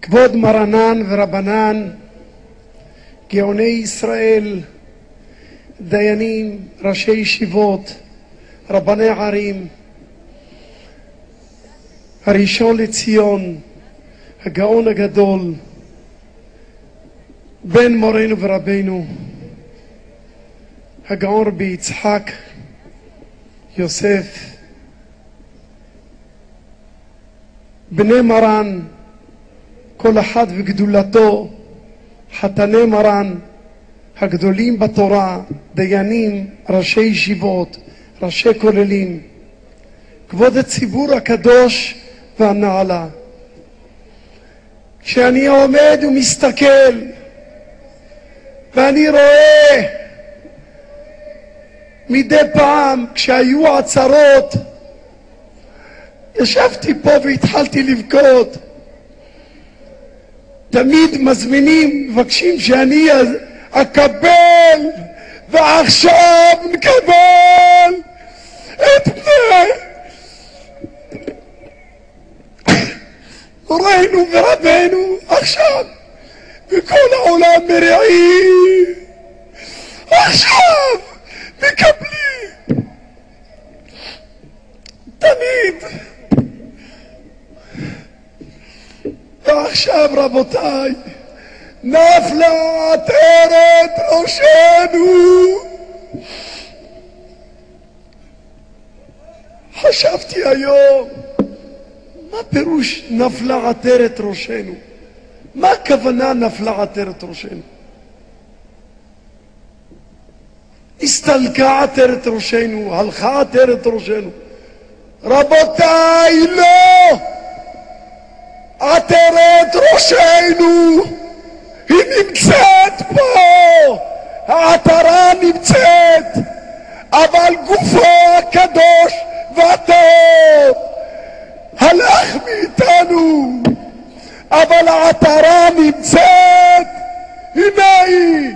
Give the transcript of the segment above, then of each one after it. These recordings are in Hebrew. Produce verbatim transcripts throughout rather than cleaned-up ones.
כבוד מרנן ורבנן, גאוני ישראל, דיינים, ראשי ישיבות, רבני ערים, הראשון לציון, הגאון הגדול, בן מורנו ורבנו, הגאון רבי יצחק יוסף, בני מרן, כל אחד וגדולתו, חתני מרן, הגדולים בתורה, דיינים, ראשי ישיבות, ראשי כוללים, כבוד הציבור הקדוש והנעלה. כשאני עומד ומסתכל ואני רואה מדי פעם כשהיו עצרות, ישבתי פה והתחלתי לבכות. תמיד מזמינים, מבקשים שאני אקבל, ועכשיו נקבל את בני מורנו ורבנו עכשיו, וכל העולם מרעים עכשיו מקבלים. תמיד. ועכשיו רבותיי, נפלה עטרת ראשנו. חשבתי היום, מה פירוש נפלה עטרת ראשנו? מה הכוונה נפלה עטרת ראשנו? הסתלקה עטרת ראשנו, הלכה עטרת ראשנו. רבותיי, לא! עטרת ראשנו היא נמצאת פה, העטרה נמצאת, אבל גופו הקדוש והטוב הלך מאיתנו, אבל העטרה נמצאת, הנה היא.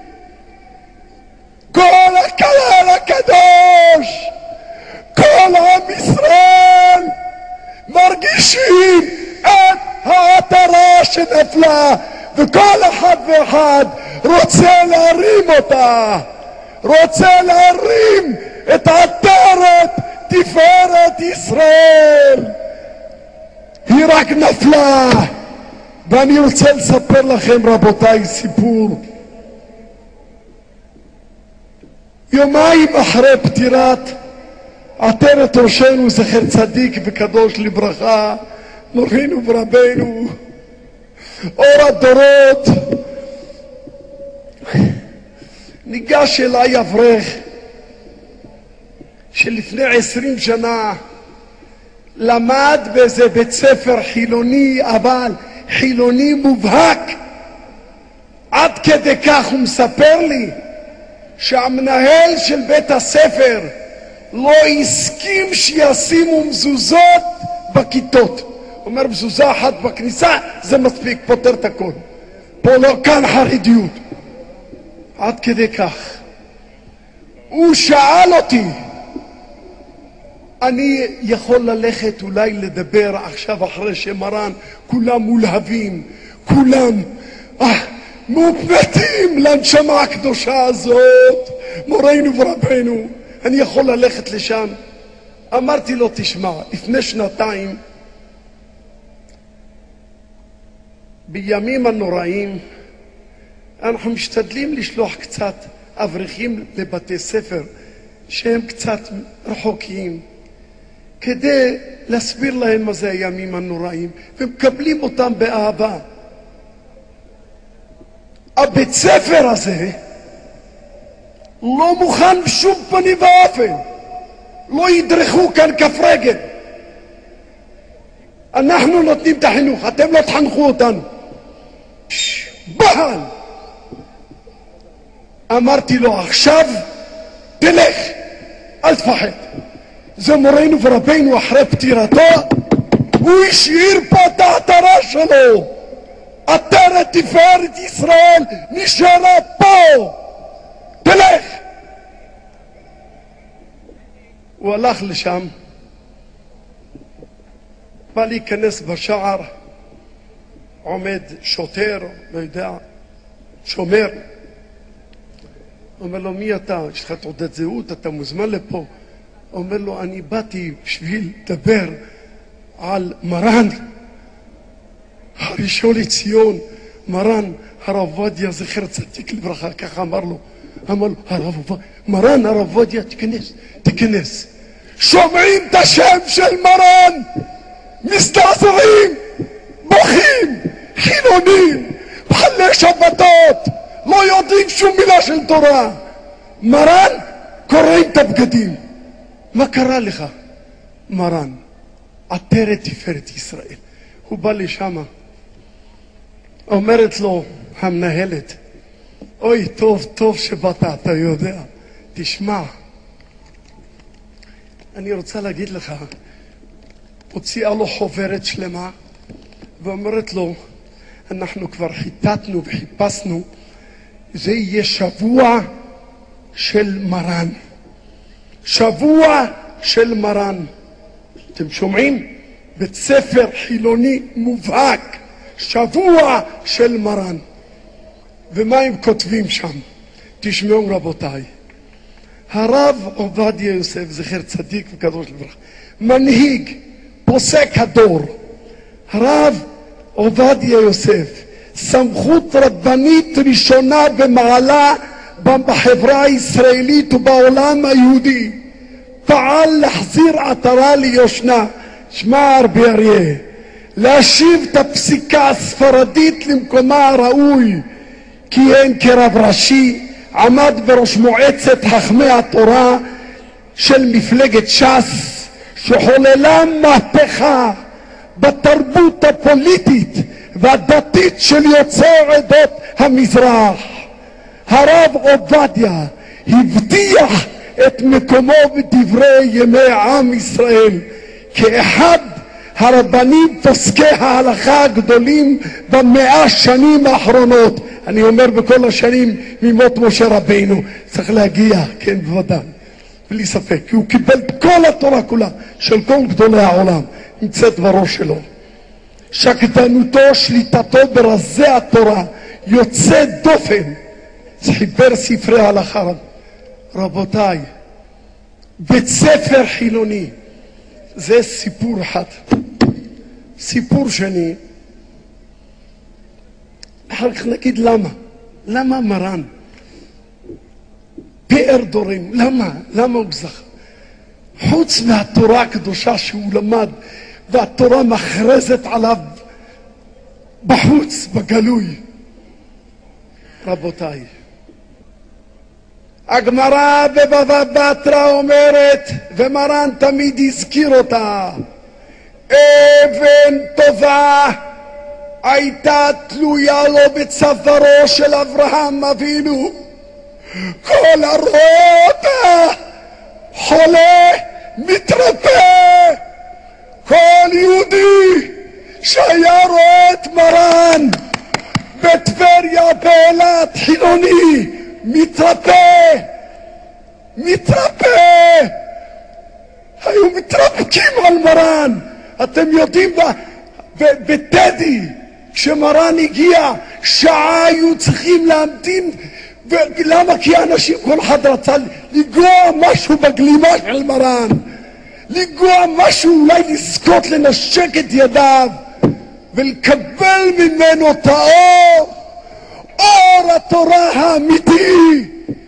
כל הקהל הקדוש, כל עם ישראל מרגישים את העטרה שנפלה, וכל אחד ואחד רוצה להרים אותה, רוצה להרים את עטרת תפארת ישראל. היא רק נפלה. ואני רוצה לספר לכם רבותיי סיפור. יומיים אחרי פטירת עטרת ראשנו זכר צדיק וקדוש לברכה, מורנו ורבנו, אור הדורות, ניגש אליי אברך שלפני עשרים שנה למד באיזה בית ספר חילוני, אבל חילוני מובהק. עד כדי כך הוא מספר לי שהמנהל של בית הספר לא הסכים שישימו מזוזות בכיתות. אומר, מזוזה אחת בכניסה זה מספיק, פותר את הכל. פה לא, כאן חרדיות. עד כדי כך. הוא שאל אותי, אני יכול ללכת אולי לדבר עכשיו אחרי שמרן, כולם מולהבים, כולם אה, מופנתים לנשמה הקדושה הזאת, מורנו ורבנו, אני יכול ללכת לשם? אמרתי לו, תשמע, לפני שנתיים, בימים הנוראים, אנחנו משתדלים לשלוח קצת אברכים לבתי ספר שהם קצת רחוקים, כדי להסביר להם מה זה הימים הנוראים, ומקבלים אותם באהבה. הבית ספר הזה לא מוכן בשום פנים ואופן, לא ידרכו כאן כף רגל. אנחנו נותנים את החינוך, אתם לא תחנכו אותנו. בהל. אמרתי לו, עכשיו תלך, אל תפחד. זה מורנו ורבנו אחרי פטירתו, הוא השאיר פה את העטרה שלו. עטרת תפארת ישראל נשארה פה. תלך. הוא הלך לשם, בא להיכנס בשער, עומד שוטר, לא יודע, שומר. אומר לו, מי אתה? יש לך תעודת זהות, אתה מוזמן לפה. אומר לו, אני באתי בשביל לדבר על מרן, הראשון לציון, מרן הרב עובדיה זכר צדיק לברכה, ככה אמר לו. אמר לו, הרב עובדיה, מרן הרב עובדיה, תיכנס, תיכנס. שומעים את השם של מרן, מסתעזרים, בוכים, חילונים, מחללי שבתות, לא יודעים שום מילה של תורה. מרן קוראים את הבגדים. מה קרה לך? מרן, עטרת תפארת ישראל. הוא בא לשם, אומרת לו המנהלת, אוי, טוב, טוב שבאת, אתה יודע. תשמע, אני רוצה להגיד לך, הוציאה לו חוברת שלמה, ואומרת לו, אנחנו כבר חיטטנו וחיפשנו, זה יהיה שבוע של מרן. שבוע של מרן. אתם שומעים? בית ספר חילוני מובהק. שבוע של מרן. ומה הם כותבים שם? תשמעו רבותיי. הרב עובדיה יוסף, זכר צדיק וקדוש לברכה, מנהיג, פוסק הדור. הרב עובדיה יוסף, סמכות רבנית ראשונה במעלה בחברה הישראלית ובעולם היהודי, פעל להחזיר עטרה ליושנה. שמע רבי אריה, להשיב את הפסיקה הספרדית למקומה הראוי, כיהן כרב ראשי, עמד בראש מועצת חכמי התורה של מפלגת ש"ס, שחוללה מהפכה בתרבות הפוליטית והדתית של יוצאי עדות המזרח. הרב עובדיה הבטיח את מקומו בדברי ימי עם ישראל כאחד הרבנים פוסקי ההלכה הגדולים במאה השנים האחרונות. אני אומר בכל השנים ממות משה רבינו. צריך להגיע, כן, בוודאי, בלי ספק, כי הוא קיבל את כל התורה כולה של כל גדולי העולם, נמצאת בראש שלו. שקדנותו, שליטתו ברזי התורה, יוצא דופן. חיבר ספרי הלכה. רבותיי, בית ספר חילוני, זה סיפור אחד. סיפור שני, אחר כך נגיד למה. למה מרן? פאר דורים. למה? למה הוא זכה? חוץ מהתורה הקדושה שהוא למד, והתורה מכרזת עליו בחוץ, בגלוי. רבותיי, הגמרא בבבא בתרא אומרת, ומרן תמיד הזכיר אותה, אבן טובה הייתה תלויה לו בצווארו של אברהם אבינו. כל הרואה אותה חולה מתרפא. כל יהודי שהיה רואה את מרן בטבריה, באילת, חילוני, מתרפא, מתרפא. היו מתרפקים על מרן. אתם יודעים, בטדי, כשמרן הגיע, שעה היו צריכים להמתין. ולמה? כי אנשים, כל אחד רצה לגוע משהו בגלימה של מרן, לגוע משהו, אולי לזכות, לנשק את ידיו ולקבל ממנו את האור, אור התורה האמיתי.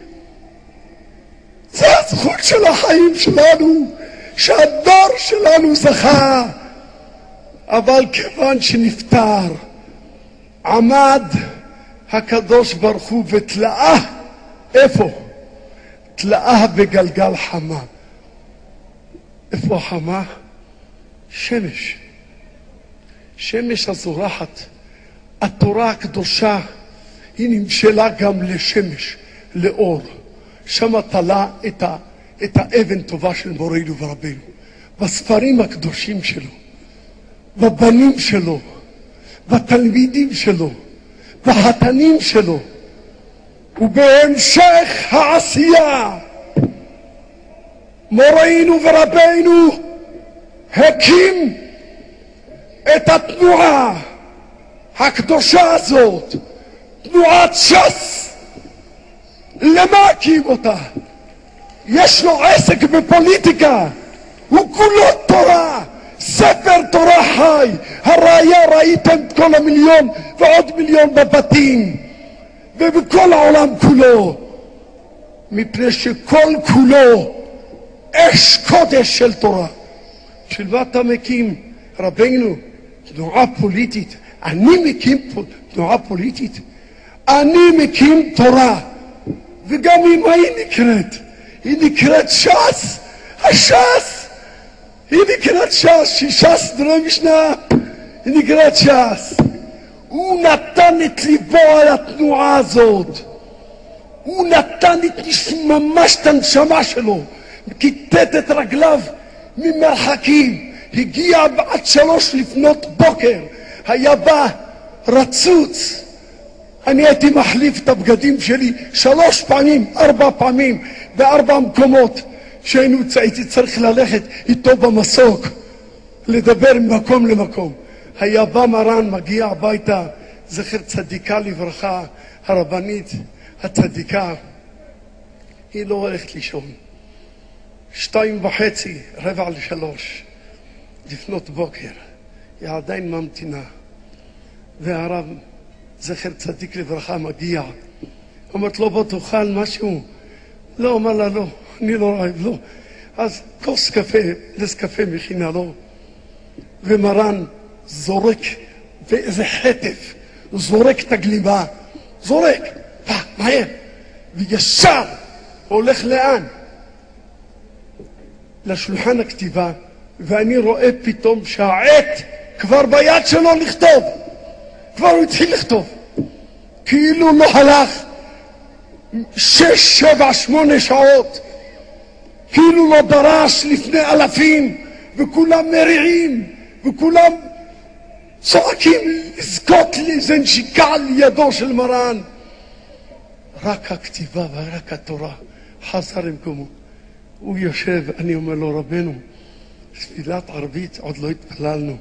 זה הזכות של החיים שלנו, שהדור שלנו זכה. אבל כיוון שנפטר, עמד הקדוש ברוך הוא ותלאה. איפה? תלאה בגלגל חמה. איפה החמה? שמש. שמש הזורחת. התורה הקדושה היא נמשלה גם לשמש, לאור. שם תלה את, ה, את האבן טובה של מורנו ורבנו. בספרים הקדושים שלו, בבנים שלו, בתלמידים שלו, בחתנים שלו. ובהמשך העשייה, מורנו ורבנו הקים את התנועה הקדושה הזאת, תנועת ש"ס, למה הקים אותה? יש לו עסק בפוליטיקה, הוא כולו תורה, ספר תורה חי. הראיה, ראיתם את כל המיליון ועוד מיליון בבתים ובכל העולם כולו, מפני שכל כולו אש קודש של תורה. של מה אתה מקים, רבינו, תנועה פוליטית? אני מקים תנועה פוליטית? אני מקים תורה. וגם אם היא נקראת, היא נקראת ש"ס, הש"ס, היא נקראת ש"ס, ש"ס דרי משנה, היא נקראת ש"ס. הוא נתן את ליבו על התנועה הזאת, הוא נתן את ממש את הנשמה שלו, כיתת את רגליו ממרחקים, הגיע עד שלוש לפנות בוקר, היה בא רצוץ. אני הייתי מחליף את הבגדים שלי שלוש פעמים, ארבע פעמים, בארבע מקומות שהיינו, הייתי צריך ללכת איתו במסוק, לדבר ממקום למקום. היה בא מרן, מגיע הביתה, זכר צדיקה לברכה, הרבנית הצדיקה, היא לא הולכת לישון. שתיים וחצי, רבע לשלוש, לפנות בוקר, היא עדיין ממתינה. והרב, זכר צדיק לברכה, מגיע. אומרת לו, בוא תאכל משהו? לא, אומר לה, לא, אני לא רעב, לא. אז כוס קפה, לס קפה מכינה לו. ומרן זורק באיזה חטף, הוא זורק את הגלימה, זורק, פע, מהר, וישר הולך לאן? לשולחן הכתיבה, ואני רואה פתאום שהעט כבר ביד שלו לכתוב, כבר הוא התחיל לכתוב, כאילו לא הלך שש, שבע, שמונה שעות, כאילו לא דרש לפני אלפים, וכולם מריעים, וכולם צועקים לזכות לאיזה נשיקה על ידו של מרן. רק הכתיבה ורק התורה. חזר למקומו, הוא יושב, אני אומר לו, רבנו, תפילת ערבית עוד לא התפללנו,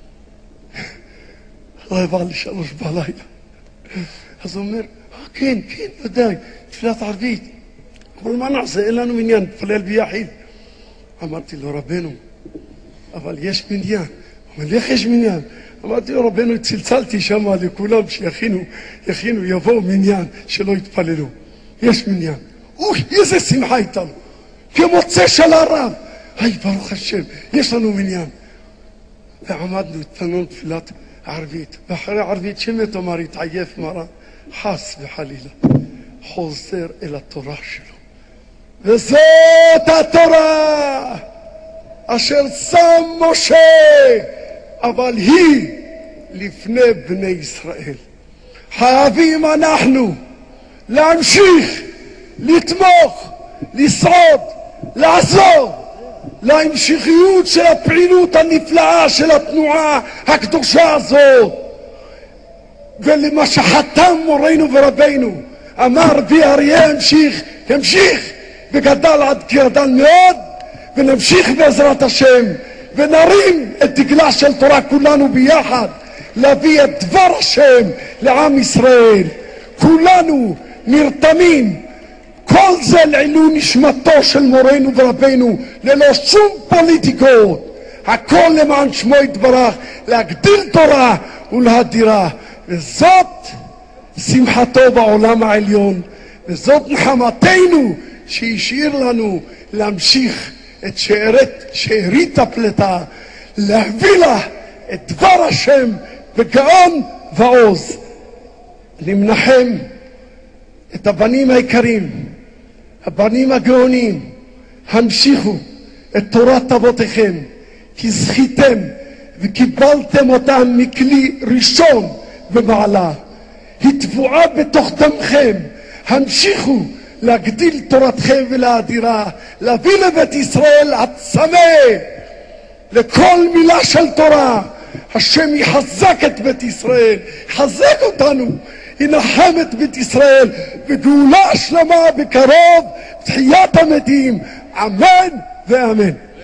רבע לשלוש בלילה. אז הוא אומר, כן, כן, ודאי, תפילת ערבית, אבל מה נעשה, אין לנו מניין, נתפלל ביחיד. אמרתי לו, רבנו, אבל יש מניין. הוא אומר, איך יש מניין? אמרתי לו, רבנו, צלצלתי שם לכולם שיכינו, יכינו, יבואו מניין שלא יתפללו. יש מניין. אוי, איזה שמחה הייתה לו, כמוצא של הרב. היי, ברוך השם, יש לנו מניין. ועמדנו, התפללנו תפילת ערבית, ואחרי ערבית שמת אמר, התעייף מרן, חס וחלילה, חוזר אל התורה שלו. וזאת התורה אשר שם משה, אבל היא לפני בני ישראל. חייבים אנחנו להמשיך, לתמוך, לסעוד, לעזור להמשכיות של הפעילות הנפלאה של התנועה הקדושה הזאת, ולמה שחתם מורנו ורבינו, אמר רבי אריה, ימשיך, ימשיך, וגדל עד גדל מאוד, ונמשיך בעזרת השם, ונרים את דגלה של תורה כולנו ביחד, להביא את דבר השם לעם ישראל. כולנו נרתמים, כל זה לעילוי נשמתו של מורנו ורבינו, ללא שום פוליטיקות, הכל למען שמו יתברך, להגדיל תורה ולהדירה. וזאת שמחתו בעולם העליון, וזאת נחמתנו שהשאיר לנו להמשיך את שארית, שארית הפלטה, להביא לה את דבר השם בגאון ועוז. אני מנחם את הבנים היקרים, הבנים הגאונים, המשיכו את תורת אבותיכם, כי זכיתם וקיבלתם אותם מכלי ראשון במעלה, היא טבועה בתוך דמכם. המשיכו להגדיל תורתכם ולהדירה, להביא לבית ישראל הצמא לכל מילה של תורה. השם יחזק את בית ישראל, יחזק אותנו, ינחם את בית ישראל, וגאולה שלמה בקרוב, תחיית המתים, אמן ואמן.